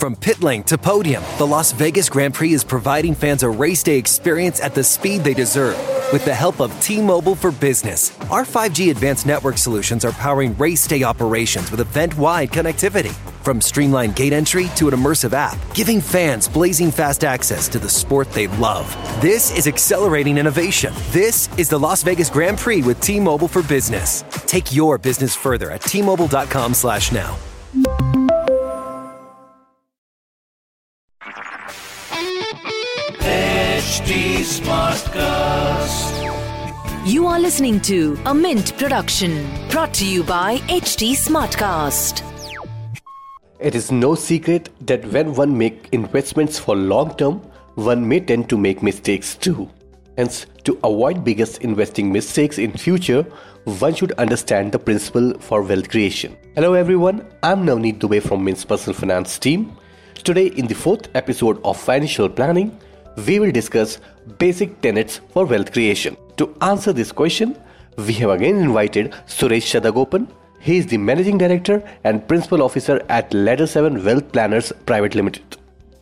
From pit lane to podium, the Las Vegas Grand Prix is providing fans a race day experience at the speed they deserve. With the help of T-Mobile for Business, our 5G advanced network solutions are powering race day operations with event-wide connectivity. From streamlined gate entry to an immersive app, giving fans blazing fast access to the sport they love. This is accelerating innovation. This is the Las Vegas Grand Prix with T-Mobile for Business. Take your business further at T-Mobile.com/now. HT Smartcast. You are listening to a Mint production brought to you by HT Smartcast. It is no secret that when one makes investments for long term, one may tend to make mistakes too. Hence, to avoid biggest investing mistakes in future, one should understand the principle for wealth creation. Hello everyone, I'm Navneet Dubey from Mint's Personal Finance team. Today in the 4th episode of Financial Planning, we will discuss basic tenets for wealth creation. To answer this question, we have again invited Suresh Shadagopan. He is the Managing Director and Principal Officer at Ladder 7 Wealth Planners Private Limited.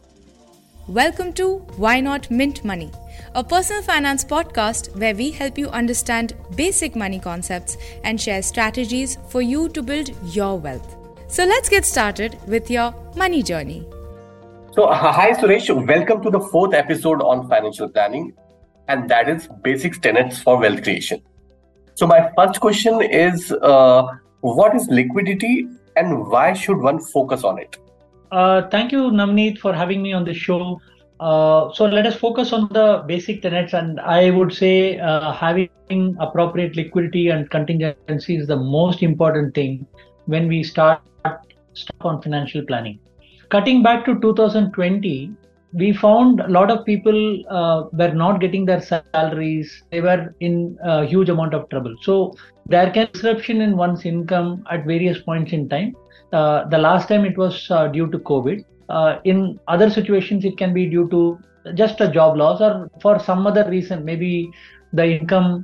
Welcome to Why Not Mint Money, a personal finance podcast where we help you understand basic money concepts and share strategies for you to build your wealth. So let's get started with your money journey. So, hi Suresh, welcome to the 4th episode on financial planning, and that is basic tenets for wealth creation. So my first question is, what is liquidity and why should one focus on it? Thank you, Navneet, for having me on the show. So let us focus on the basic tenets, and I would say having appropriate liquidity and contingency is the most important thing when we start on financial planning. Cutting back to 2020, we found a lot of people were not getting their salaries. They were in a huge amount of trouble. So there can be disruption in one's income at various points in time. The last time it was due to COVID. In other situations, it can be due to just a job loss or for some other reason. Maybe the income,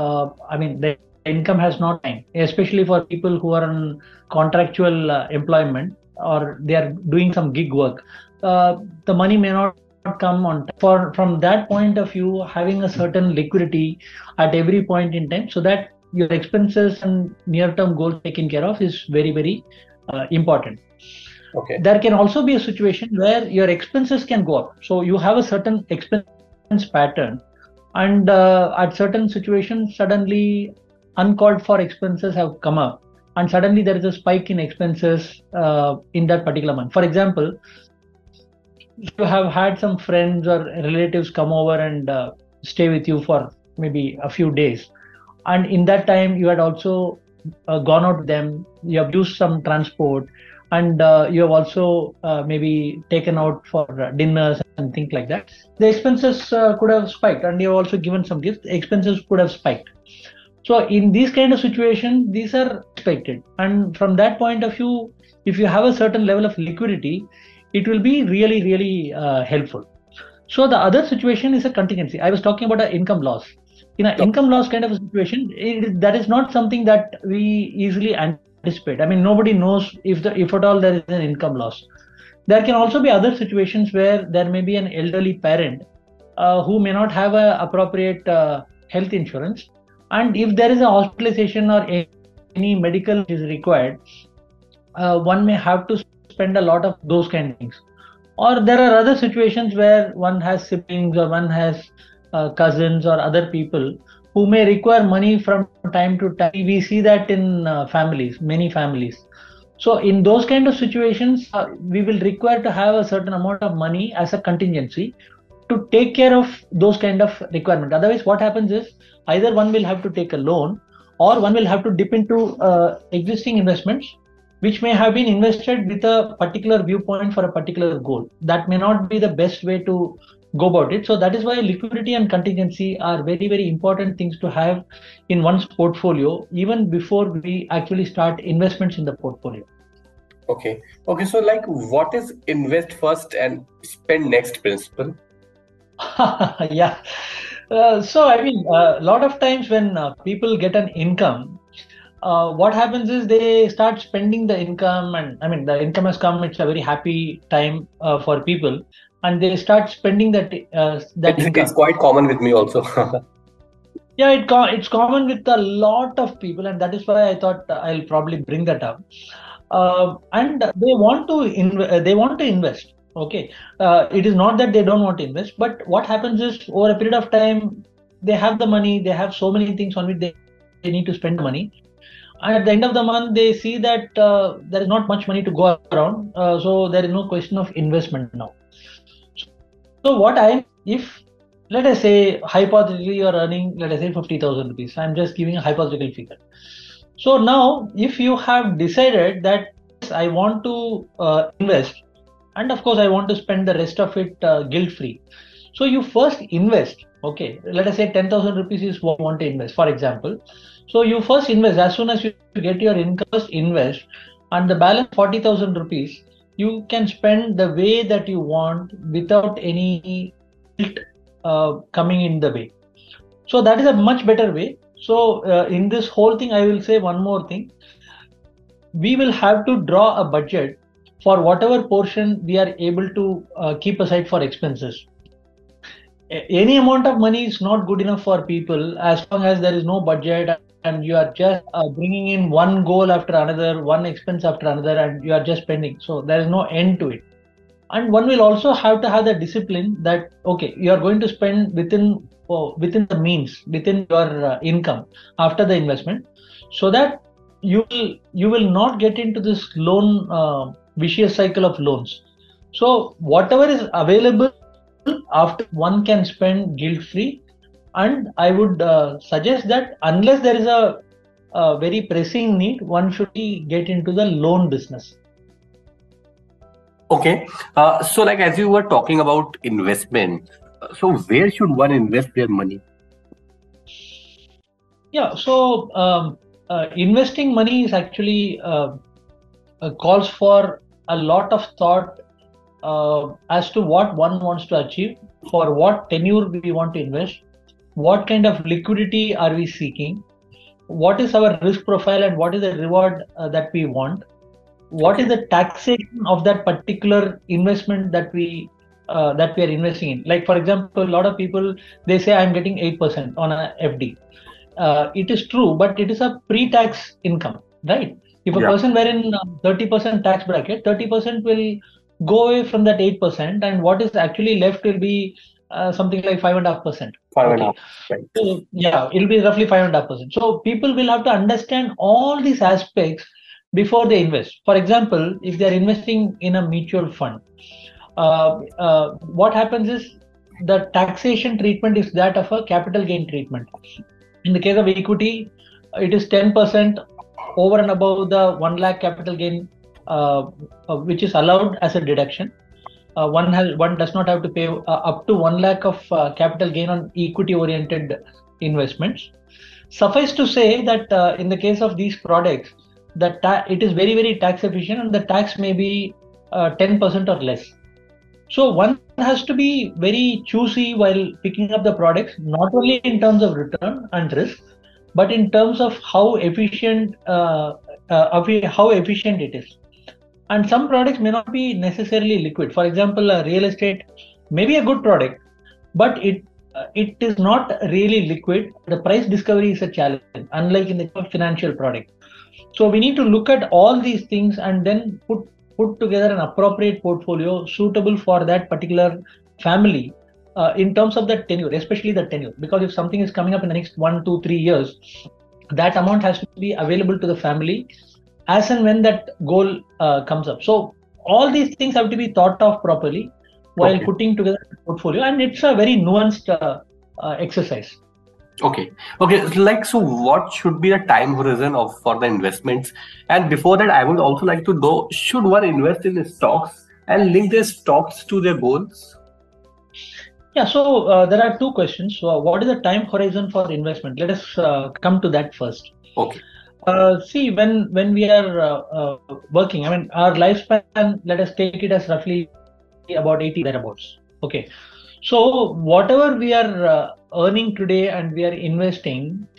the income has not come, especially for people who are on contractual employment or they are doing some gig work. The money may not come on time. From that point of view, having a certain liquidity at every point in time so that your expenses and near-term goals taken care of is very, very important. Okay. There can also be a situation where your expenses can go up. So you have a certain expense pattern, and at certain situations, suddenly uncalled for expenses have come up, and suddenly there is a spike in expenses in that particular month. For example, you have had some friends or relatives come over and stay with you for maybe a few days, and in that time you had also gone out with them, you have used some transport, and you have also maybe taken out for dinners and things like that. The expenses could have spiked, and you have also given some gifts. The expenses could have spiked. So in these kind of situations, these are expected. And from that point of view, if you have a certain level of liquidity, it will be really, really helpful. So the other situation is a contingency. I was talking about an income loss. In an income loss kind of a situation, that is not something that we easily anticipate. I mean, nobody knows if at all there is an income loss. There can also be other situations where there may be an elderly parent who may not have a appropriate health insurance. And if there is a hospitalization or any medical is required, one may have to spend a lot of those kind of things. Or there are other situations where one has siblings or one has cousins or other people who may require money from time to time. We see that in families, many families. So in those kind of situations, we will require to have a certain amount of money as a contingency to take care of those kind of requirement. Otherwise, what happens is either one will have to take a loan or one will have to dip into existing investments which may have been invested with a particular viewpoint for a particular goal. That may not be the best way to go about it. So that is why liquidity and contingency are very, very important things to have in one's portfolio, even before we actually start investments in the portfolio. Okay. So what is invest first and spend next principle? Yeah. So, a lot of times when people get an income, what happens is they start spending the income, and I mean the income has come. It's a very happy time for people, and they start spending that income. It's quite common with me also. Yeah, it's common with a lot of people, and that is why I thought I'll probably bring that up. And they want to invest. Okay, it is not that they don't want to invest, but what happens is over a period of time, they have the money, they have so many things on which they need to spend money, and at the end of the month, they see that there is not much money to go around, so there is no question of investment now. So if let us say hypothetically you are earning, let us say 50,000 rupees. I'm just giving a hypothetical figure. So now, if you have decided that I want to invest, and of course I want to spend the rest of it guilt-free. So you first invest. Okay, let us say 10,000 rupees is what you want to invest, for example. So you first invest. As soon as you get your income, first invest, and the balance 40,000 rupees you can spend the way that you want without any guilt coming in the way. So that is a much better way. So in this whole thing, I will say one more thing. We will have to draw a budget for whatever portion we are able to keep aside for expenses. Any amount of money is not good enough for people as long as there is no budget and you are just bringing in one goal after another, one expense after another, and you are just spending. So there is no end to it. And one will also have to have the discipline that, okay, you are going to spend within the means, within your income after the investment, so that you will not get into this loan vicious cycle of loans. So whatever is available after, one can spend guilt-free. And I would suggest that unless there is a very pressing need, one should get into the loan business. Okay, so like as you were talking about investment, so where should one invest their money? Yeah, so investing money is actually calls for a lot of thought as to what one wants to achieve, for what tenure we want to invest, what kind of liquidity are we seeking, what is our risk profile, and what is the reward that we want. What is the taxation of that particular investment that we are investing in? Like, for example, a lot of people, they say I'm getting 8% on a FD. It is true, but it is a pre-tax income, right? If a person were in 30% tax bracket, 30% will go away from that 8%, and what is actually left will be something like 5.5%. 5.5%. Right. So, yeah, it will be roughly 5.5%. So people will have to understand all these aspects before they invest. For example, if they are investing in a mutual fund, what happens is the taxation treatment is that of a capital gain treatment. In the case of equity, it is 10% over and above the 1 lakh capital gain, which is allowed as a deduction. One does not have to pay up to 1 lakh of capital gain on equity-oriented investments. Suffice to say that in the case of these products, it is very, very tax efficient, and the tax may be 10% or less. So one has to be very choosy while picking up the products, not only in terms of return and risk, but in terms of how efficient it is. And some products may not be necessarily liquid. For example, real estate may be a good product, but it is not really liquid. The price discovery is a challenge, unlike in the financial product. So we need to look at all these things and then put together an appropriate portfolio suitable for that particular family in terms of the tenure, especially the tenure. Because if something is coming up in the next 1, 2, 3 years, that amount has to be available to the family as and when that goal comes up. So all these things have to be thought of properly while putting together a portfolio, and it's a very nuanced exercise. Okay. So what should be the time horizon for the investments? And before that, I would also like to know, should one invest in stocks and link their stocks to their goals? Yeah, so there are two questions. So what is the time horizon for investment? Let us come to that first. Okay. See, when we are working, I mean, our lifespan, let us take it as roughly about 80 thereabouts. Okay. So whatever we are earning today and we are investing,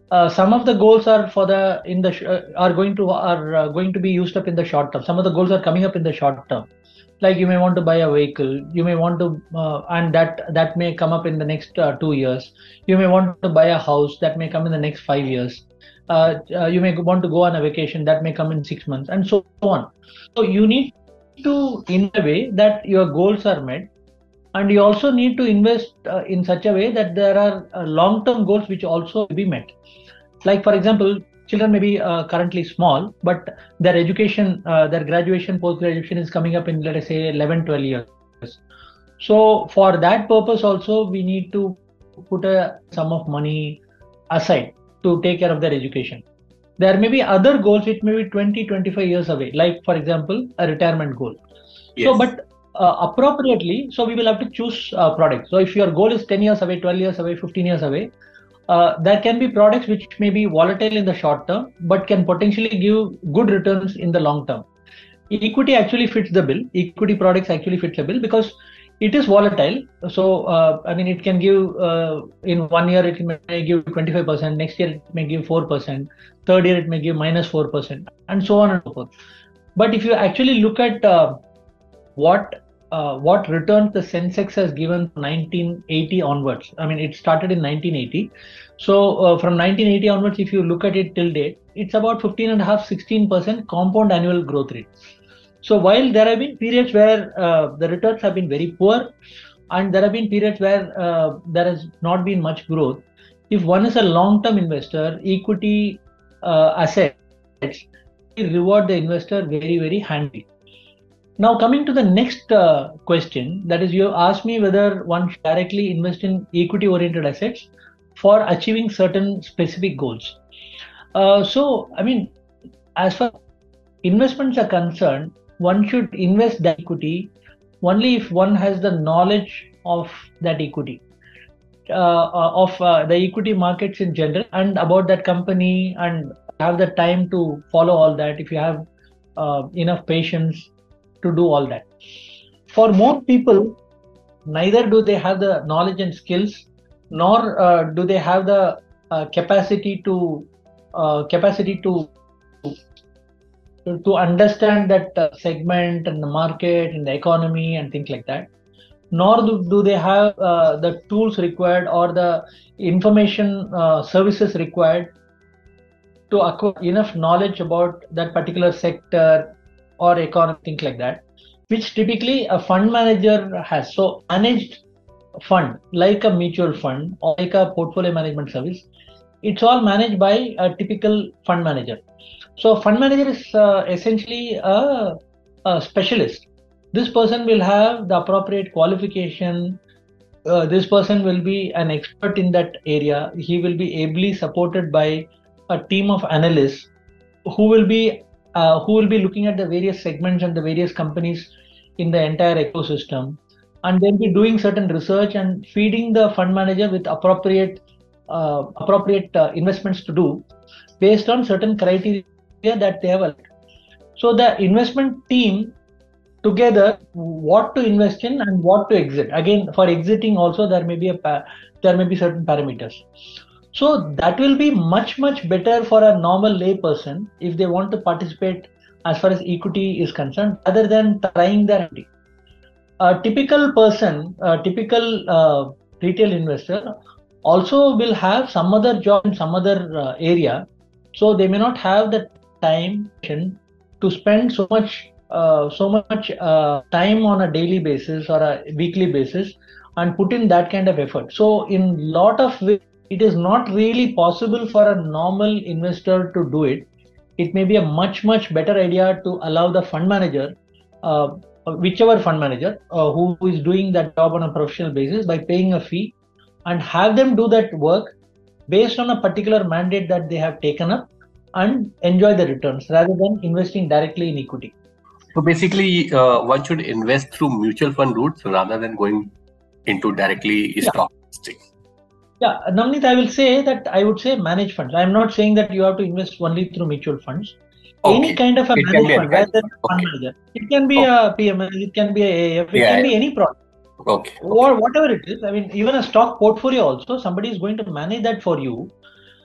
Some of the goals are are going to be used up in the short term. Some of the goals are coming up in the short term. Like you may want to buy a vehicle, you may want to, and that may come up in the next 2 years. You may want to buy a house, that may come in the next 5 years. You may want to go on a vacation, that may come in 6 months, and so on. So you need to, in a way that your goals are met, and you also need to invest in such a way that there are long-term goals which also be met. Like for example, children may be currently small, but their education, their graduation, post-graduation is coming up in, let us say, 11, 12 years. So for that purpose also, we need to put a sum of money aside to take care of their education. There may be other goals which may be 20, 25 years away, like for example, a retirement goal. Yes. So, but appropriately, so we will have to choose products. So if your goal is 10 years away, 12 years away, 15 years away, there can be products which may be volatile in the short term, but can potentially give good returns in the long term. Equity actually fits the bill. Equity products actually fits the bill because it is volatile. So, it can give, in 1 year, it may give 25%. Next year, it may give 4%. Third year, it may give minus 4%, and so on and so forth. But if you actually look at what returns the Sensex has given 1980 onwards. It started in 1980. So from 1980 onwards, if you look at it till date, it's about 15.5-16% compound annual growth rate. So while there have been periods where the returns have been very poor, and there have been periods where there has not been much growth, if one is a long-term investor, equity assets reward the investor very, very handy. Now coming to the next question, that is, you asked me whether one should directly invest in equity-oriented assets for achieving certain specific goals. As far as investments are concerned, one should invest that equity only if one has the knowledge of that equity, of the equity markets in general, and about that company, and have the time to follow all that, if you have enough patience to do all that. For more people, neither do they have the knowledge and skills, nor do they have the capacity to understand that segment and the market and the economy and things like that. Nor do they have the tools required or the information services required to acquire enough knowledge about that particular sector or economy, things like that, which typically a fund manager has. So managed fund, like a mutual fund or like a portfolio management service, it's all managed by a typical fund manager. So fund manager is essentially a specialist. This person will have the appropriate qualification. This person will be an expert in that area. He will be ably supported by a team of analysts who will be looking at the various segments and the various companies in the entire ecosystem, and they'll be doing certain research and feeding the fund manager with appropriate investments to do based on certain criteria that they have. So the investment team together, what to invest in and what to exit. Again, for exiting also there may be certain parameters. So that will be much, much better for a normal lay person if they want to participate as far as equity is concerned, rather than trying their hand. A typical person, a typical retail investor also will have some other job in some other area. So they may not have the time to spend so much time on a daily basis or a weekly basis and put in that kind of effort. So in lot of ways, it is not really possible for a normal investor to do it. It may be a much, much better idea to allow the fund manager, whichever fund manager who is doing that job on a professional basis, by paying a fee, and have them do that work based on a particular mandate that they have taken up and enjoy the returns, rather than investing directly in equity. So basically, one should invest through mutual fund routes rather than going into directly stock investing. Yeah, Navneet, I would say managed funds. I'm not saying that you have to invest only through mutual funds. Okay. Any kind of a managed fund, rather than a fund manager. It can be a PMS, it can be a AIF, it can be any product. Or whatever it is. Even a stock portfolio also, somebody is going to manage that for you.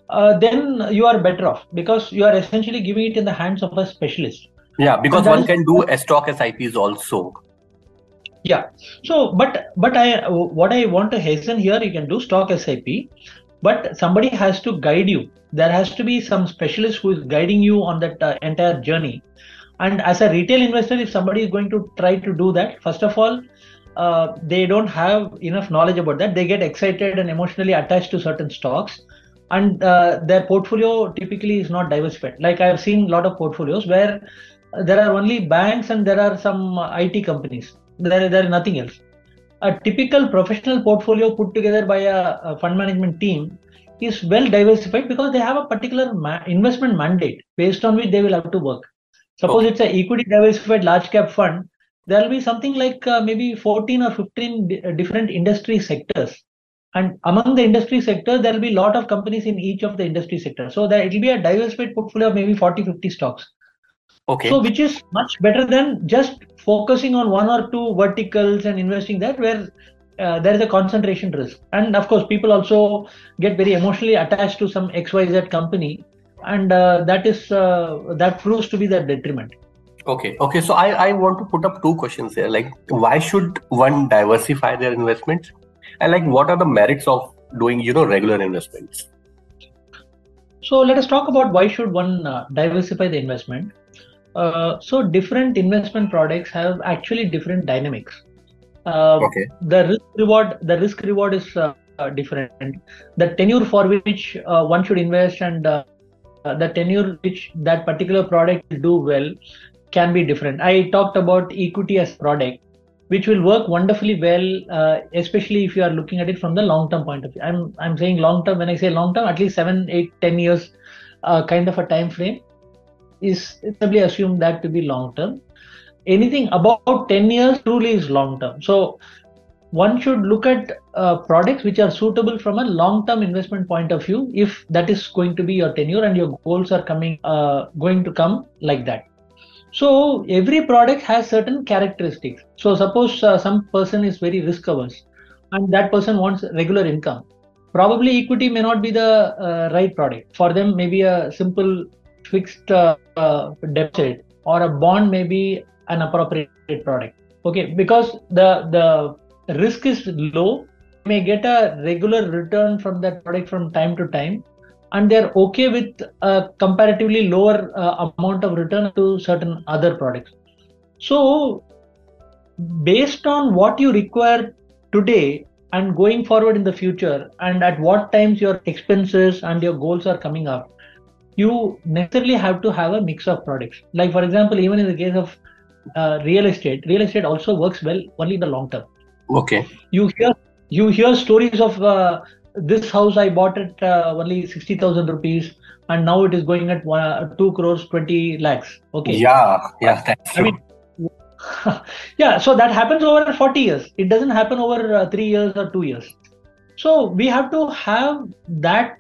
then you are better off because you are essentially giving it in the hands of a specialist. Yeah, because one can do a stock SIPs also. Yeah. So, but what I want to hasten here, you can do stock SIP, but somebody has to guide you. There has to be some specialist who is guiding you on that entire journey. And as a retail investor, if somebody is going to try to do that, first of all, they don't have enough knowledge about that. They get excited and emotionally attached to certain stocks, and their portfolio typically is not diversified. Like I've seen a lot of portfolios where there are only banks and there are some IT companies. There is nothing else. A typical professional portfolio put together by a fund management team is well diversified because they have a particular investment mandate based on which they will have to work. Suppose it's an equity diversified large cap fund, there will be something like maybe 14 or 15 different industry sectors. And among the industry sectors, there will be a lot of companies in each of the industry sectors. So it will be a diversified portfolio of maybe 40, 50 stocks. Okay. So which is much better than just focusing on one or two verticals and investing that where there is a concentration risk. And of course, people also get very emotionally attached to some XYZ company. And that proves to be the detriment. Okay. So I want to put up two questions here. Like, why should one diversify their investments? And like, what are the merits of doing, regular investments? So let us talk about why should one diversify the investment. So different investment products have actually different dynamics. The risk reward is different. The tenure for which one should invest and the tenure which that particular product will do well can be different. I talked about equity as product, which will work wonderfully well, especially if you are looking at it from the long-term point of view. I'm saying long-term. When I say long-term, at least 7, 8, 10 years kind of a time frame is probably assumed that to be long-term. Anything about 10 years truly is long-term. So one should look at products which are suitable from a long-term investment point of view, if that is going to be your tenure and your goals are going to come like that. So every product has certain characteristics. So suppose some person is very risk averse and that person wants regular income. Probably equity may not be the right product. For them, maybe a simple fixed deposit or a bond may be an appropriate product. Okay, because the risk is low, you may get a regular return from that product from time to time, and they're okay with a comparatively lower amount of return to certain other products. So based on what you require today and going forward in the future, and at what times your expenses and your goals are coming up, you necessarily have to have a mix of products. Like for example, even in the case of real estate also works well only in the long term. Okay. You hear stories of this house I bought at only 60,000 rupees and now it is going at 2 crores 20 lakhs. Okay. Yeah, that's true. Yeah, so that happens over 40 years. It doesn't happen over 3 years or 2 years. So we have to have that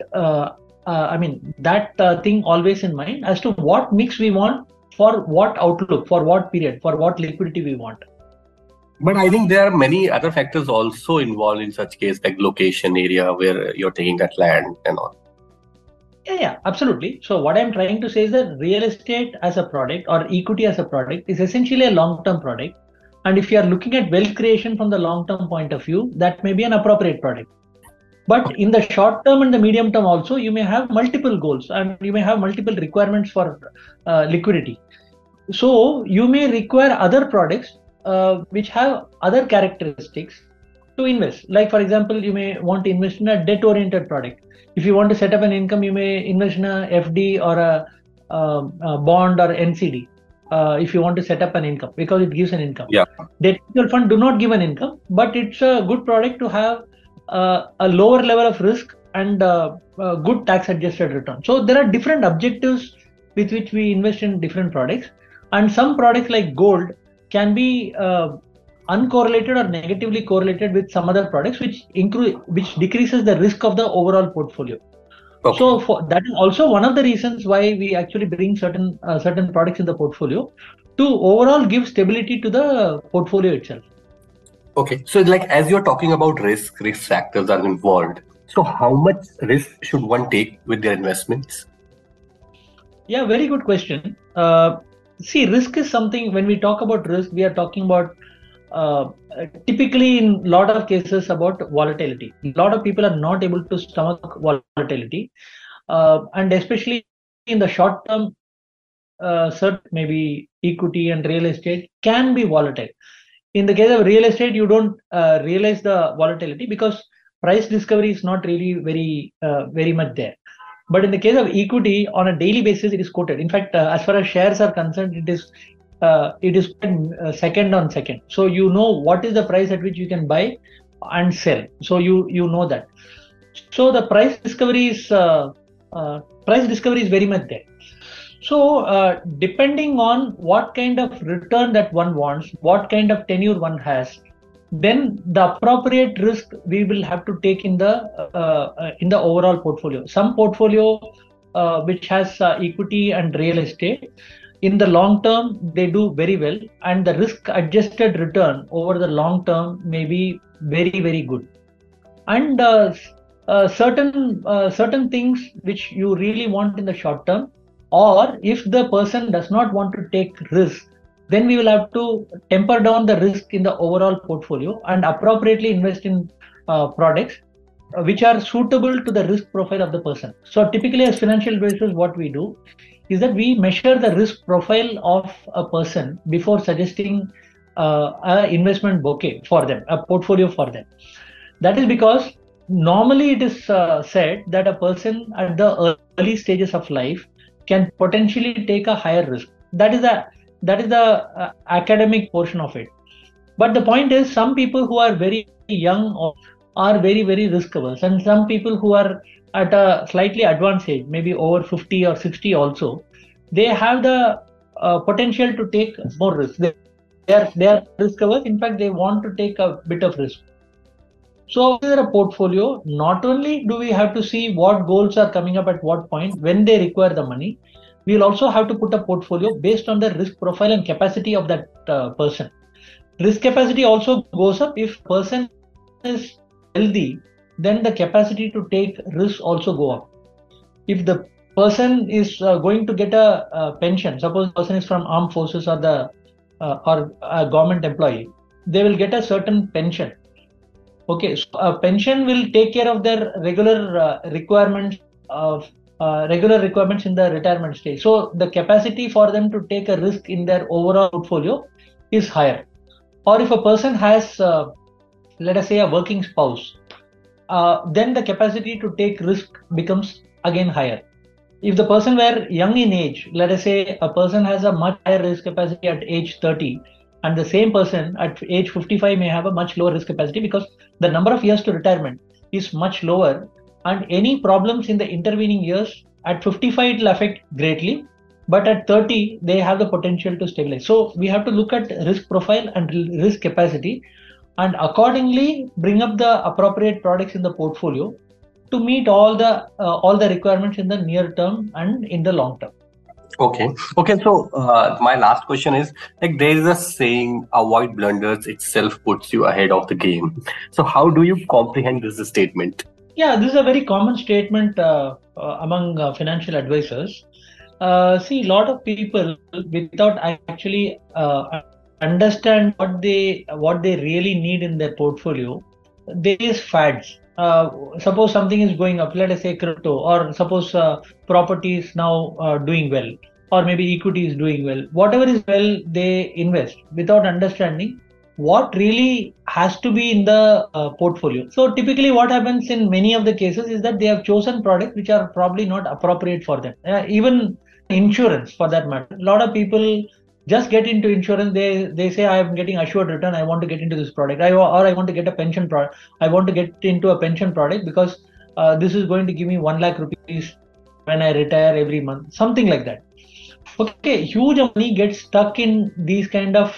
thing always in mind as to what mix we want, for what outlook, for what period, for what liquidity we want. But I think there are many other factors also involved in such case, like location, area where you're taking that land and all. Yeah, absolutely. So what I'm trying to say is that real estate as a product or equity as a product is essentially a long-term product. And if you are looking at wealth creation from the long-term point of view, that may be an appropriate product. But in the short term and the medium term also, you may have multiple goals and you may have multiple requirements for liquidity. So you may require other products which have other characteristics to invest. Like for example, you may want to invest in a debt-oriented product. If you want to set up an income, you may invest in a FD or a bond or NCD. If you want to set up an income, because it gives an income. Yeah. Debt mutual fund do not give an income, but it's a good product to have a lower level of risk and a good tax adjusted return. So there are different objectives with which we invest in different products, and some products like gold can be uncorrelated or negatively correlated with some other products, which decreases the risk of the overall portfolio. Okay. So that is also one of the reasons why we actually bring certain products in the portfolio to overall give stability to the portfolio itself. Okay, so like as you're talking about risk factors are involved. So how much risk should one take with their investments? Yeah, very good question. See, risk is something, when we talk about risk, we are talking about typically in a lot of cases about volatility. A lot of people are not able to stomach volatility. And especially in the short term, certain maybe equity and real estate can be volatile. In the case of real estate, you don't realize the volatility because price discovery is not really very much there. But in the case of equity, on a daily basis, it is quoted. In fact, as far as shares are concerned, it is second on second. So you know what is the price at which you can buy and sell. So you know that. So the price discovery is very much there. So depending on what kind of return that one wants, what kind of tenure one has, then the appropriate risk we will have to take in the overall portfolio. Some portfolio which has equity and real estate, in the long term they do very well, and the risk adjusted return over the long term may be very good. And certain things which you really want in the short term, or if the person does not want to take risk, then we will have to temper down the risk in the overall portfolio and appropriately invest in products which are suitable to the risk profile of the person. So typically as financial advisors, what we do is that we measure the risk profile of a person before suggesting an investment bouquet for them, a portfolio for them. That is because normally it is said that a person at the early stages of life can potentially take a higher risk. That is the academic portion of it. But the point is, some people who are very young are very risk averse, and some people who are at a slightly advanced age, maybe over 50 or 60 also, they have the potential to take more risk. They are risk averse. In fact, they want to take a bit of risk. So in a portfolio, not only do we have to see what goals are coming up at what point, when they require the money, we will also have to put a portfolio based on the risk profile and capacity of that person. Risk capacity also goes up. If person is healthy, then the capacity to take risks also go up. If the person is going to get a pension, suppose the person is from armed forces or a government employee, they will get a certain pension. Okay, so a pension will take care of their regular requirements in the retirement stage. So the capacity for them to take a risk in their overall portfolio is higher. Or if a person has, let us say, a working spouse, then the capacity to take risk becomes again higher. If the person were young in age, let us say a person has a much higher risk capacity at age 30, and the same person at age 55 may have a much lower risk capacity because the number of years to retirement is much lower, and any problems in the intervening years, at 55 it will affect greatly, but at 30 they have the potential to stabilize. So we have to look at risk profile and risk capacity and accordingly bring up the appropriate products in the portfolio to meet all the requirements in the near term and in the long term. Okay. So my last question is, like, there is a saying, avoid blunders itself puts you ahead of the game. So how do you comprehend this statement? Yeah, this is a very common statement among financial advisors. See, a lot of people, without actually understand what they really need in their portfolio, there is fads. Suppose something is going up, let us say crypto, or suppose property is now doing well, or maybe equity is doing well. Whatever is well, they invest without understanding what really has to be in the portfolio. So typically what happens in many of the cases is that they have chosen products which are probably not appropriate for them. Even insurance for that matter. A lot of people just get into insurance. They say, I am getting assured return, I want to get into this product, or I want to get a pension product. I want to get into a pension product because this is going to give me 1 lakh rupees when I retire every month, something like that. Okay, huge money gets stuck in these kind of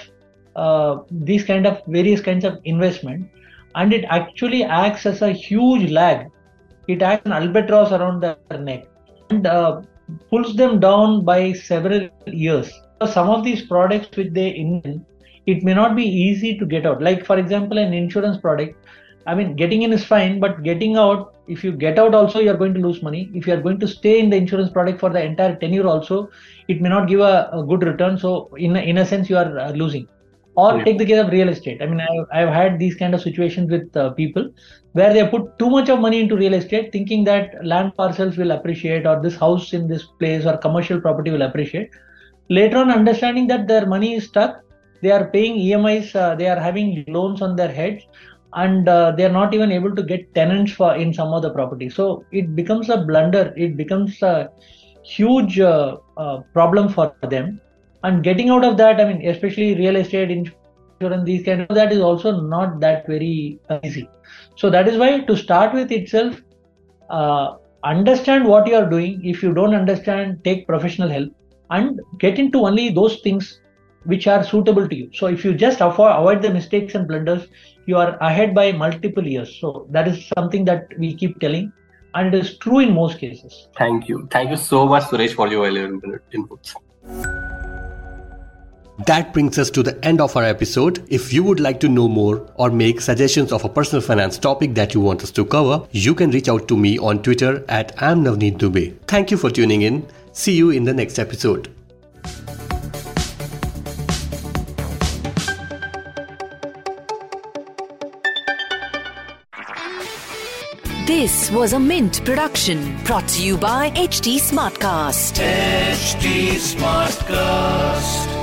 various kinds of investment, and it actually acts as a huge lag. It acts an albatross around their neck and pulls them down by several years. Some of these products which they invent, it may not be easy to get out. Like for example, an insurance product, I mean, getting in is fine, but getting out, if you get out also, you're going to lose money. If you're going to stay in the insurance product for the entire tenure also, it may not give a good return. So in a sense, you are losing. Or take the case of real estate. I mean, I've had these kind of situations with people where they put too much of money into real estate, thinking that land parcels will appreciate, or this house in this place or commercial property will appreciate. Later on, understanding that their money is stuck, they are paying EMIs, they are having loans on their heads, and they are not even able to get tenants in some of the property. So it becomes a blunder. It becomes a huge problem for them. And getting out of that, I mean, especially real estate, insurance, these kind of that is also not that very easy. So that is why, to start with itself, understand what you are doing. If you don't understand, take professional help and get into only those things which are suitable to you. So if you just avoid the mistakes and blunders, you are ahead by multiple years. So that is something that we keep telling, and it is true in most cases. Thank you. Thank you so much, Suresh, for your valuable inputs. That brings us to the end of our episode. If you would like to know more or make suggestions of a personal finance topic that you want us to cover, you can reach out to me on Twitter at @Navneet Dubey. Thank you for tuning in. See you in the next episode. This was a Mint production brought to you by HT Smartcast. HT Smartcast.